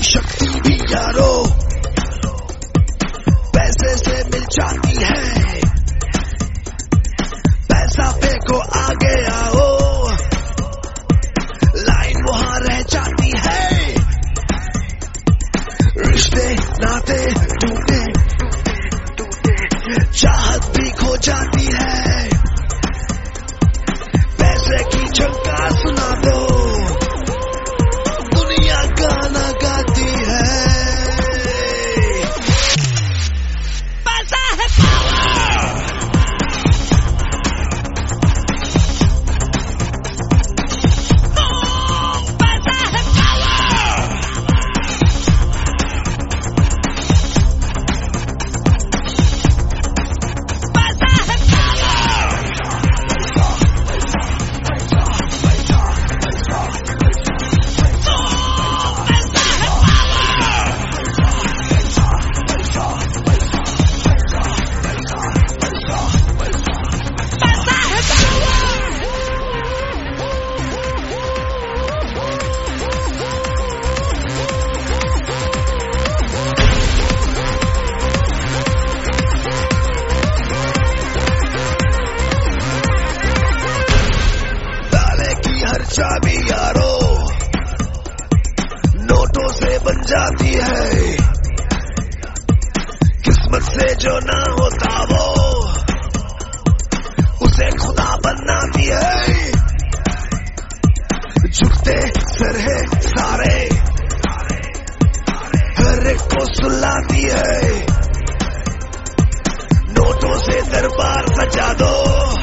शक्ति भी यारो पैसे से मिल जाती है। पैसा फेंको आगे आओ, लाइन वहां रह जाती है। रिश्ते नाते टूटे, चाहत भी खो जाती है। पैसे की झंकार सुना दो, दुनिया गाना गाती है। पैसा है पावर, पैसा है पावर, पैसा है चाबी यारो नोटों से बन जाती है। किस्मत से जो ना होता वो उसे खुदा बनाती है। झुकते सर है सारे, हर एक को सुलाती है। नोटों से दरबार सजा दो,